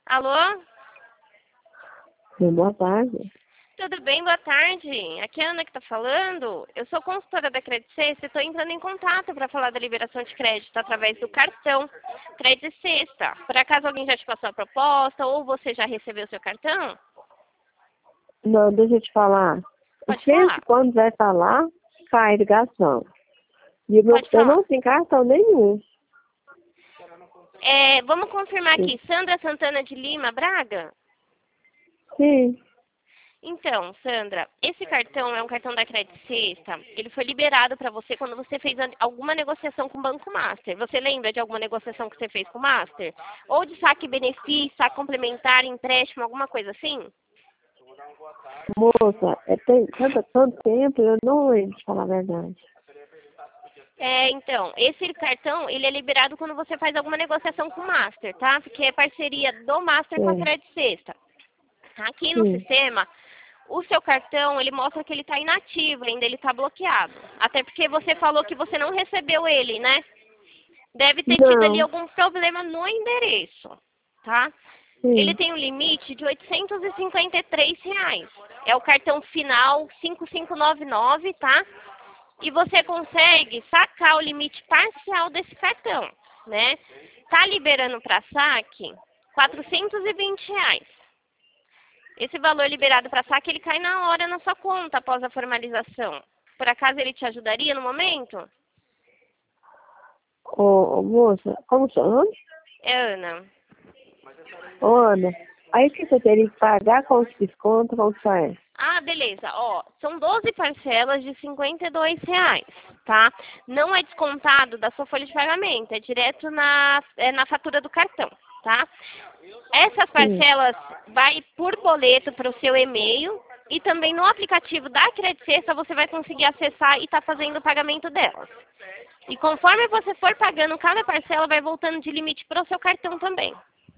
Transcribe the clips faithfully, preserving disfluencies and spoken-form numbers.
Alô? Sim, boa tarde. Tudo bem? Boa tarde. Aqui é a Ana que está falando. Eu sou consultora da Credit Sexta e estou entrando em contato para falar da liberação de crédito através do cartão Credit Sexta. Por acaso alguém já te passou a proposta ou você já recebeu seu cartão? Não, deixa eu te falar. Pode Sempre falar. quando vai falar, cai a ligação. E o meu, Pode eu falar. não tenho cartão nenhum. É, vamos confirmar Sim. aqui. Sandra Santana de Lima, Braga? Sim. Então, Sandra, esse cartão é um cartão da Credit Sexta. Ele foi liberado para você quando você fez alguma negociação com o Banco Master. Você lembra de alguma negociação que você fez com o Master? Ou de saque benefício, saque complementar, empréstimo, alguma coisa assim? Moça, é, tem tanto, tanto tempo, eu não lembro de falar a verdade. É, então, esse cartão, ele é liberado quando você faz alguma negociação com o Master, tá? Porque é parceria do Master com a Sim. Credit Sexta. Aqui no Sim. sistema, o seu cartão, ele mostra que ele está inativo ainda, ele está bloqueado. Até porque você falou que você não recebeu ele, né? Deve ter tido ali Não. algum problema no endereço, tá? Ele Sim. tem um limite de oitocentos e cinquenta e três reais. É o cartão final cinco cinco nove nove, tá? E você consegue sacar o limite parcial desse cartão, né? Tá liberando para saque quatrocentos e vinte reais. Esse valor liberado para saque, ele cai na hora na sua conta após a formalização. Por acaso ele te ajudaria no momento? Ô, ô, moça, como seu nome? É, Ana. Ô, Ana, aí que você teria que pagar com os descontos, como que faz? Ah, beleza. Ó, são doze parcelas de cinquenta e dois reais, tá? Não é descontado da sua folha de pagamento, é direto na, é na fatura do cartão, tá? Essas Sim. parcelas vai por boleto para o seu e-mail e também no aplicativo da Credit Sexta você vai conseguir acessar e estar fazendo o pagamento delas. E conforme você for pagando cada parcela, vai voltando de limite para o seu cartão também.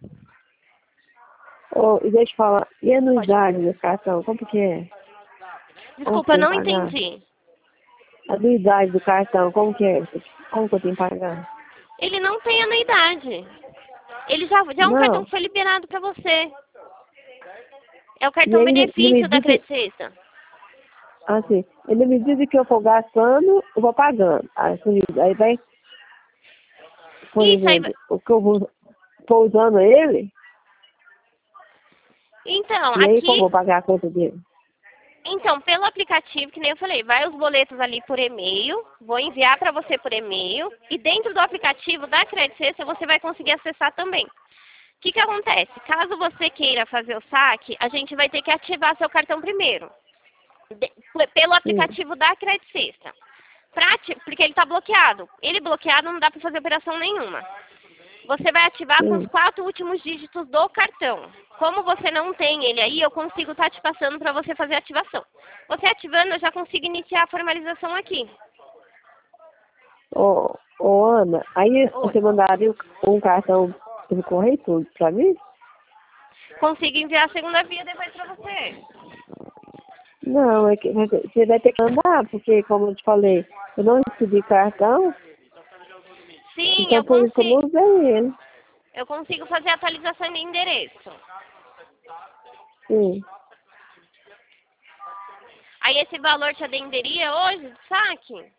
Ô, e deixa eu falar, e a Pode. anuidade do cartão, como que é? Como que Desculpa, tem que não pagar? entendi. A anuidade do cartão, como que é? Como que eu tenho que pagar? Ele não tem anuidade. Ele já, já é um cartão Não. que foi liberado para você. É o E cartão aí, na benefício da medida, Credit Sexta. assim, e na medida que eu for gastando, eu vou pagando. Aí, por isso, aí vai, por Isso aí. vai- exemplo, o que eu vou, tô usando ele, Então, e aí como eu aqui. vou pagar a conta dele? Então, pelo aplicativo, que nem eu falei, vai os boletos ali por e-mail, vou enviar para você por e-mail, e dentro do aplicativo da Credit Sexta você vai conseguir acessar também. O que que acontece? Caso você queira fazer o saque, a gente vai ter que ativar seu cartão primeiro, de- pelo Sim, aplicativo da Credit Sexta. Pra ati- porque ele está bloqueado. Ele bloqueado não dá para fazer operação nenhuma. Você vai ativar com os sim. quatro últimos dígitos do cartão. Como você não tem ele aí, eu consigo estar te passando para você fazer a ativação. Você ativando, eu já consigo iniciar a formalização aqui. Ô, ô, Ana, aí Oi. você mandaria um cartão pelo correio tudo pra mim? Consigo enviar a segunda via depois para você. Não, é que você você vai ter que mandar, porque como eu te falei, eu não recebi cartão, Sim, então eu por isso que eu não consigo. usei ele. Eu consigo fazer a atualização de endereço. Sim. Aí esse valor te atenderia hoje, de saque?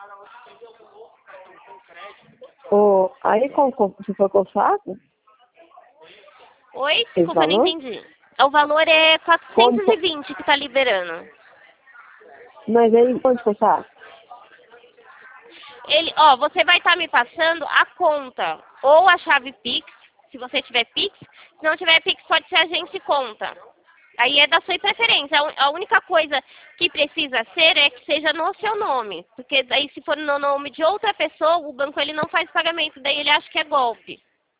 Ô, aí como, como se for que eu faço, Oi? esse Desculpa, não valor, entendi. O valor é como, quatrocentos e co- vinte que está liberando. mas aí onde que eu faço? Ele, ó, você vai estar me passando a conta ou a chave Pix, se você tiver Pix. Se não tiver Pix, pode ser agente conta. Aí é da sua preferência. A un- a única coisa que precisa ser é que seja no seu nome. Porque daí se for no nome de outra pessoa, o banco ele não faz pagamento. Daí ele acha que é golpe.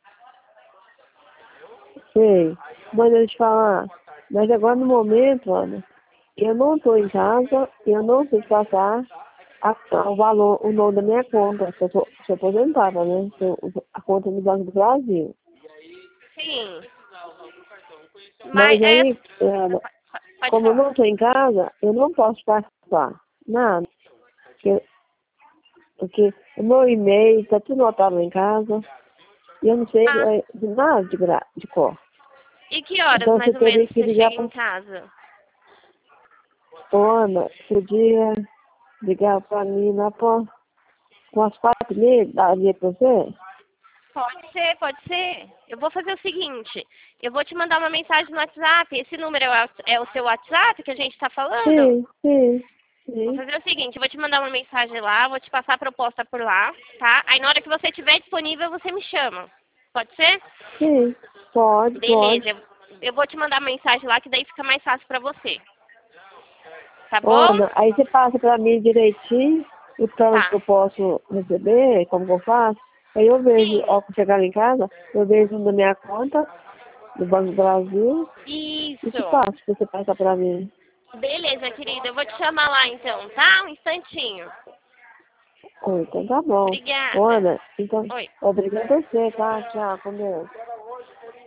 Sei. Mas eu te falar, mas agora no momento, Ana, eu não estou em casa, eu não sei passar a, a- o valor, o nome da minha conta, se eu sou, sou aposentada, né? Sou- a conta do Banco do Brasil. Sim. Mas Mas é. aí, Ana, Pode como eu falar. não estou em casa, eu não posso participar. Nada. Porque, porque o meu e-mail está tudo notado lá em casa. E eu não sei Ah, é, de nada de, gra, de cor. E que horas, Então mais você ou teria menos, que você ligar chega em para... casa? Ô, Ana, podia ligar para mim lá para umas quatro e meia, daria para você? Pode ser, pode ser. Eu vou fazer o seguinte, eu vou te mandar uma mensagem no WhatsApp. Esse número é o, é o seu WhatsApp que a gente está falando? Sim, sim, Vou sim, fazer o seguinte, eu vou te mandar uma mensagem lá, vou te passar a proposta por lá, tá? Aí na hora que você estiver disponível, você me chama. Pode ser? sim. Pode, Beleza, pode. eu, eu vou te mandar uma mensagem lá que daí fica mais fácil pra você. Tá Ô, bom? Ana, aí você passa para mim direitinho o tanto que Tá. eu posso receber, como que eu faço. Aí eu vejo, Sim. ao chegar lá em casa, eu vejo na minha conta do Banco do Brasil e te Isso. passo, você passa para mim. Beleza, querida. Eu vou te chamar lá então, tá? Um instantinho. Ô, então tá bom. Ô, Obrigada. Ana, então, Oi. obrigada a você, tá? Tchau, com Deus.